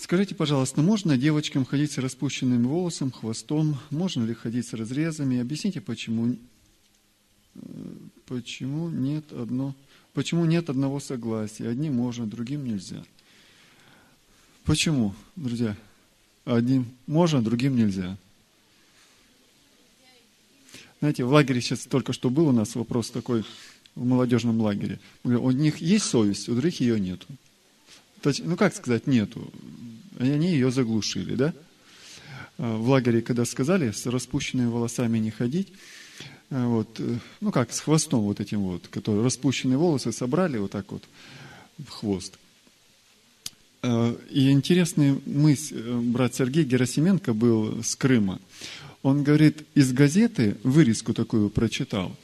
Скажите, пожалуйста, можно девочкам ходить с распущенным волосом, хвостом? Можно ли ходить с разрезами? Объясните, почему нет одного согласия? Одним можно, другим нельзя. Почему, друзья? Одним можно, другим нельзя. Знаете, в лагере сейчас только что был у нас вопрос такой, в молодежном лагере. У них есть совесть, у других ее нету. Ну, как сказать, нету? Они ее заглушили, да? В лагере, когда сказали, с распущенными волосами не ходить, вот, ну, как с хвостом вот этим вот, которые распущенные волосы собрали вот так вот в хвост. И интересная мысль, брат Сергей Герасименко был с Крыма. Он говорит, из газеты, вырезку такую прочитал,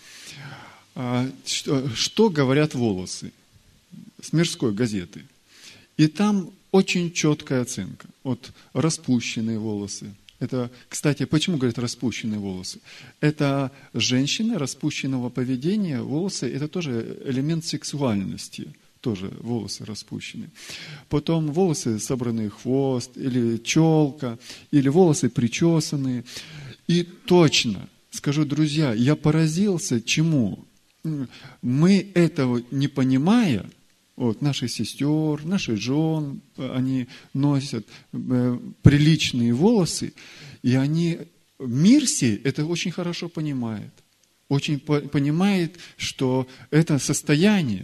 что говорят волосы, с мирской газеты. И там очень четкая оценка. Вот распущенные волосы. Это, кстати, почему говорят распущенные волосы? Это женщины распущенного поведения, волосы, это тоже элемент сексуальности. Тоже волосы распущенные. Потом волосы собранные в хвост, или челка, или волосы причесанные. И точно, скажу, друзья, я поразился чему? Мы этого не понимая, вот, наших сестер, наших жен, они носят приличные волосы, и они, мир сей это очень хорошо понимает. Очень понимает, что это состояние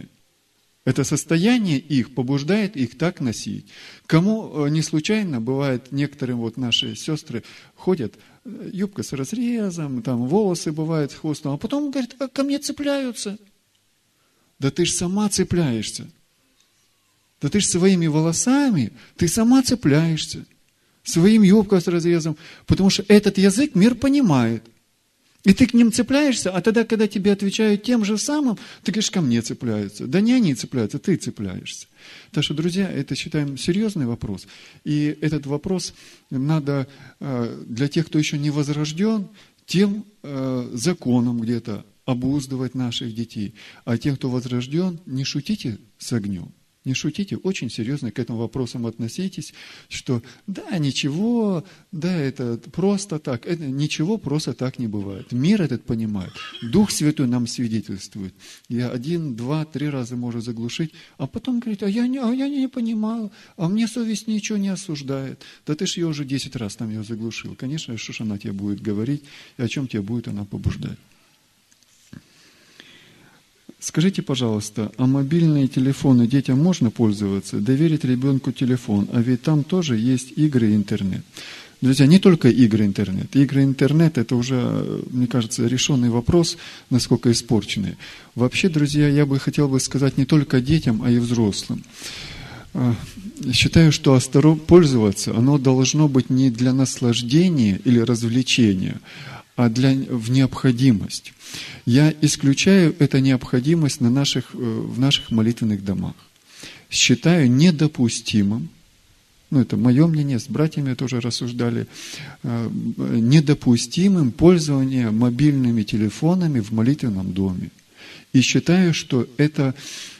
их побуждает их так носить. Кому не случайно, бывает, некоторые вот наши сестры ходят, юбка с разрезом, там волосы бывают с хвостом, а потом говорят, ко мне цепляются. Да ты ж сама цепляешься. Да ты ж своими волосами, ты сама цепляешься. Своим юбкой с разрезом. Потому что этот язык мир понимает. И ты к ним цепляешься, а тогда, когда тебе отвечают тем же самым, ты говоришь, ко мне цепляются. Да не они цепляются, ты цепляешься. Так что, друзья, это, считаем, серьезный вопрос. И этот вопрос надо для тех, кто еще не возрожден, тем законом где-то обуздывать наших детей. А тем, кто возрожден, не шутите с огнем. Не шутите, очень серьезно к этому вопросам относитесь, что да, ничего, да, это просто так, это ничего просто так не бывает. Мир этот понимает, Дух Святой нам свидетельствует. Я 1, 2, 3 раза может заглушить, а потом говорит, я не понимал, а мне совесть ничего не осуждает. Да ты ж ее уже 10 раз там ее заглушил. Конечно, что ж она тебе будет говорить, и о чем тебе будет она побуждать. Скажите, пожалуйста, а мобильные телефоны детям можно пользоваться? Доверить ребенку телефон, а ведь там тоже есть игры и интернет. Друзья, не только игры и интернет. Игры и интернет – это уже, мне кажется, решенный вопрос, насколько испорченный. Вообще, друзья, я бы хотел сказать не только детям, а и взрослым. Считаю, что пользоваться, оно должно быть не для наслаждения или развлечения, а в необходимость. Я исключаю эту необходимость в наших молитвенных домах. Считаю недопустимым, это мое мнение, с братьями тоже рассуждали, недопустимым пользование мобильными телефонами в молитвенном доме. И считаю, что это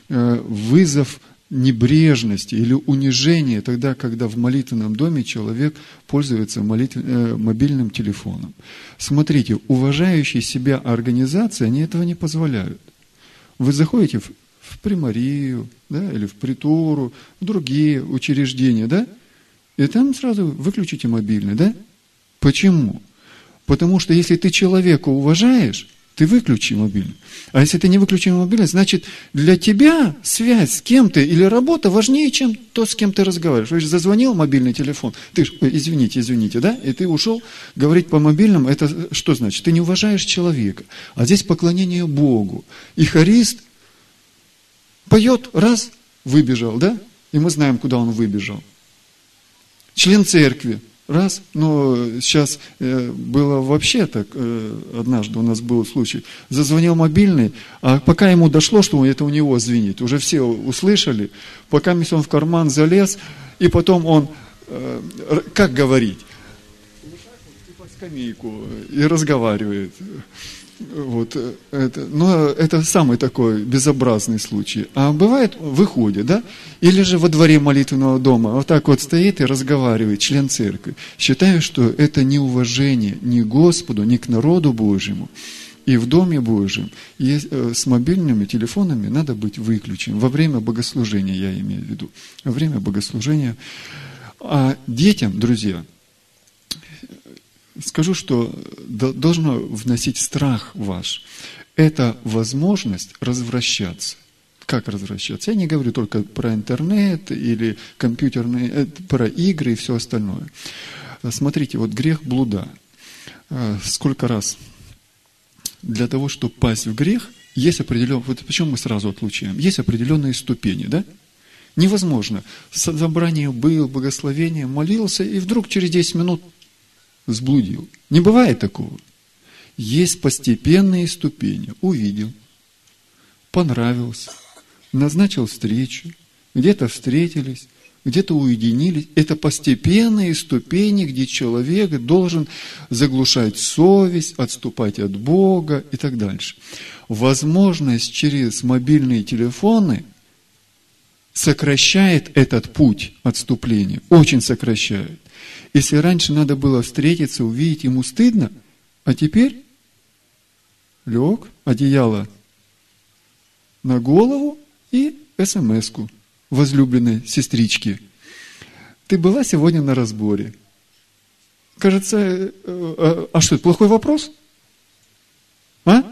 вызов небрежности или унижения тогда, когда в молитвенном доме человек пользуется мобильным телефоном. Смотрите, уважающие себя организации, они этого не позволяют. Вы заходите в примарию, да, или в притуру, в другие учреждения, да, и там сразу выключите мобильный, да? Почему? Потому что если ты человека уважаешь, ты выключи мобильный. А если ты не выключил мобильный, значит, для тебя связь с кем-то или работа важнее, чем то, с кем ты разговариваешь. Вы же зазвонил мобильный телефон, ты же, извините, да, и ты ушел говорить по мобильному, это что значит? Ты не уважаешь человека. А здесь поклонение Богу. И хорист поет, раз, выбежал, да? И мы знаем, куда он выбежал. Член церкви. Раз, но сейчас было вообще так, однажды у нас был случай, зазвонил мобильный, а пока ему дошло, что это у него звенит, уже все услышали, пока он в карман залез, и потом он, как говорить, по скамейку и разговаривает. Вот, но это самый такой безобразный случай. А бывает, выходит, да? Или же во дворе молитвенного дома вот так вот стоит и разговаривает член церкви. Считаю, что это неуважение ни к Господу, ни к народу Божьему. И в Доме Божьем с мобильными телефонами надо быть выключенным. Во время богослужения, я имею в виду. Во время богослужения. А детям, друзья, скажу, что должно вносить страх ваш. Это возможность развращаться. Как развращаться? Я не говорю только про интернет или компьютерные, про игры и все остальное. Смотрите, вот грех блуда. Сколько раз для того, чтобы пасть в грех, есть определенные, вот почему мы сразу отлучаем, есть определенные ступени, да? Невозможно. Собрание был, благословение, молился, и вдруг через 10 минут сблудил. Не бывает такого. Есть постепенные ступени. Увидел, понравился, назначил встречу, где-то встретились, где-то уединились. Это постепенные ступени, где человек должен заглушать совесть, отступать от Бога и так дальше. Возможность через мобильные телефоны сокращает этот путь отступления, очень сокращает. Если раньше надо было встретиться, увидеть, ему стыдно, а теперь лег, одеяло на голову и смс-ку возлюбленной сестрички. Ты была сегодня на разборе. Кажется, а что, это плохой вопрос? А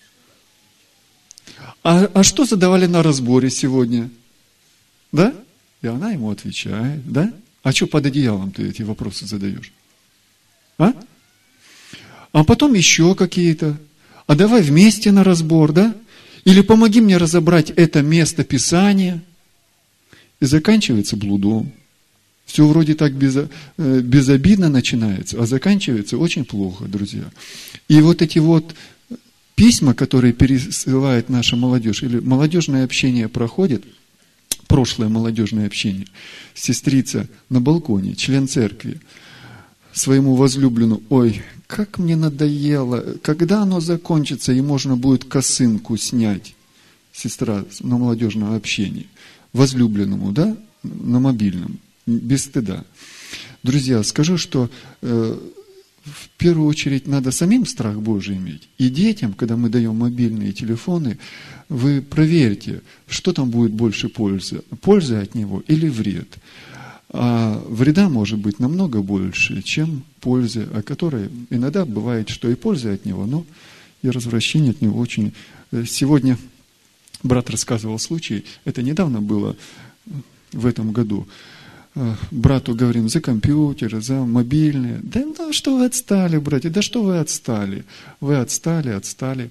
что задавали на разборе сегодня? Да? И она ему отвечает, да? А что под одеялом ты эти вопросы задаешь? А потом еще какие-то. А давай вместе на разбор, да? Или помоги мне разобрать это место Писания. И заканчивается блудом. Все вроде так безобидно начинается, а заканчивается очень плохо, друзья. И вот эти вот письма, которые пересылает наша молодежь, или молодежное общение проходит, прошлое молодежное общение, сестрица на балконе, член церкви, своему возлюбленному: ой, как мне надоело, когда оно закончится, и можно будет косынку снять, сестра на молодежном общении, возлюбленному, да, на мобильном, без стыда. Друзья, скажу, что в первую очередь надо самим страх Божий иметь. И детям, когда мы даем мобильные телефоны, вы проверьте, что там будет больше пользы. Польза от него или вред. А вреда может быть намного больше, чем пользы, о которой иногда бывает, что и польза от него, но и развращение от него очень. Сегодня брат рассказывал случай, это недавно было, в этом году. Брату говорим: за компьютер, за мобильные. Да что вы отстали, братья, да что вы отстали? Вы отстали.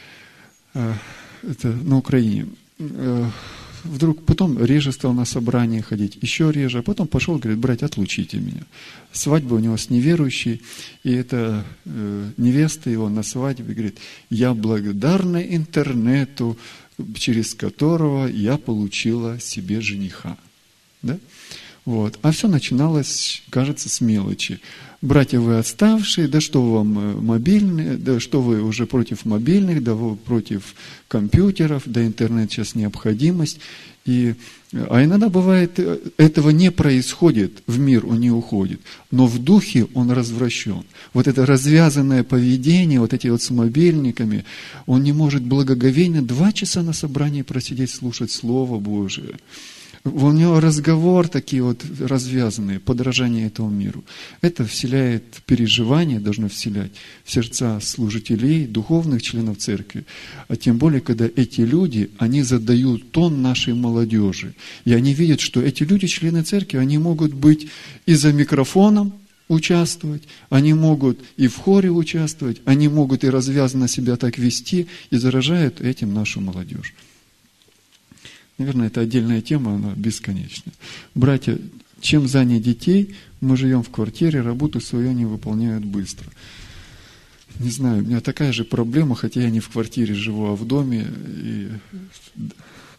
Это на Украине. Вдруг потом реже стал на собрание ходить, еще реже, а потом пошел, говорит: братья, отлучите меня. Свадьба у него с неверующей, и эта невеста его на свадьбе говорит: я благодарна интернету, через которого я получила себе жениха. Да? Вот. А все начиналось, кажется, с мелочи. Братья, вы отставшие, да что вам мобильные, да что вы уже против мобильных, да вы против компьютеров, да интернет сейчас необходимость. А иногда бывает, этого не происходит, в мир он не уходит, но в духе он развращен. Вот это развязанное поведение, вот эти вот с мобильниками, он не может благоговейно 2 часа на собрании просидеть, слушать Слово Божие. У него разговор такие вот развязанные, подражание этому миру. Это вселяет переживания, должно вселять в сердца служителей, духовных членов церкви. А тем более, когда эти люди, они задают тон нашей молодежи. И они видят, что эти люди, члены церкви, они могут быть и за микрофоном участвовать, они могут и в хоре участвовать, они могут и развязанно себя так вести, и заражают этим нашу молодежь. Наверное, это отдельная тема, она бесконечна. Братья, чем занять детей? Мы живем в квартире, работу свою не выполняют быстро. Не знаю, у меня такая же проблема, хотя я не в квартире живу, а в доме. И,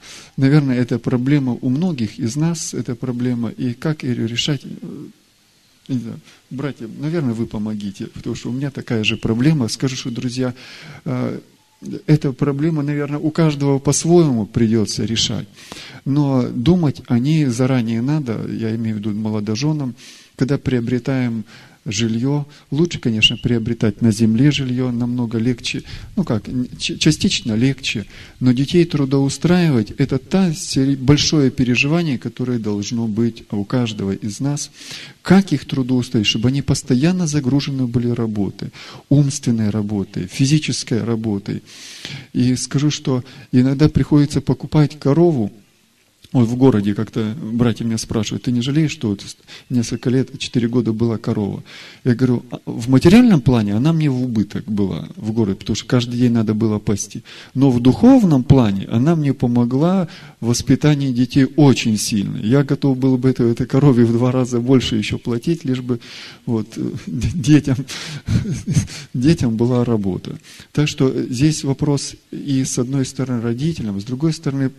наверное, это проблема у многих из нас, эта проблема. И как ее решать? Не знаю, братья, наверное, вы помогите, потому что у меня такая же проблема. Скажу, что, друзья, эта проблема, наверное, у каждого по-своему придется решать. Но думать о ней заранее надо, я имею в виду молодоженам, когда приобретаем жилье. Лучше, конечно, приобретать на земле жилье, намного легче, частично легче, но детей трудоустраивать – это большое переживание, которое должно быть у каждого из нас. Как их трудоустроить, чтобы они постоянно загружены были работой, умственной работой, физической работой. И скажу, что иногда приходится покупать корову. Вот в городе как-то братья меня спрашивают, ты не жалеешь, что вот несколько лет, 4 года была корова? Я говорю, в материальном плане она мне в убыток была в городе, потому что каждый день надо было пасти. Но в духовном плане она мне помогла в воспитании детей очень сильно. Я готов был бы этой корове в 2 раза больше еще платить, лишь бы детям была работа. Так что здесь вопрос и с одной стороны родителям, с другой стороны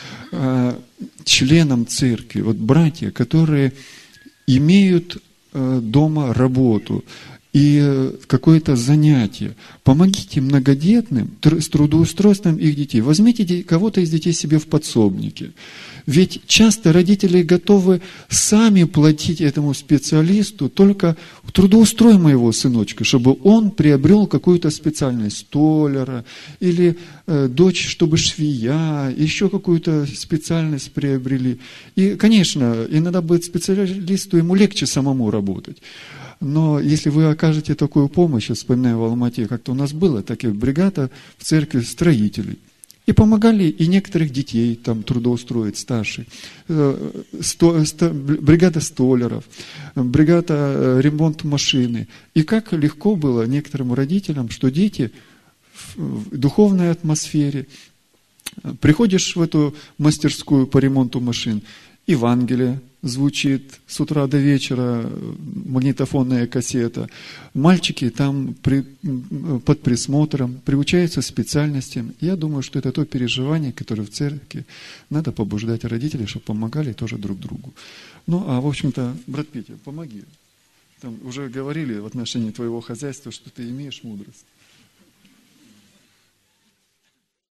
членам церкви, братья, которые имеют дома работу и какое-то занятие. Помогите многодетным с трудоустройством их детей. Возьмите кого-то из детей себе в подсобники. Ведь часто родители готовы сами платить этому специалисту, только трудоустрой моего сыночка, чтобы он приобрел какую-то специальность столяра, или дочь, чтобы швея, еще какую-то специальность приобрели. И, конечно, иногда будет специалисту, ему легче самому работать. Но если вы окажете такую помощь, я вспоминаю в Алмате, как-то у нас было, такая бригада в церкви строителей. И помогали и некоторых детей там трудоустроить старших. Бригада столяров, бригада ремонт машины. И как легко было некоторым родителям, что дети в духовной атмосфере. Приходишь в эту мастерскую по ремонту машин, Евангелие звучит с утра до вечера, магнитофонная кассета. Мальчики там под присмотром, приучаются специальностям. Я думаю, что это то переживание, которое в церкви надо побуждать родителей, чтобы помогали тоже друг другу. В общем-то, брат Петя, помоги. Там уже говорили в отношении твоего хозяйства, что ты имеешь мудрость.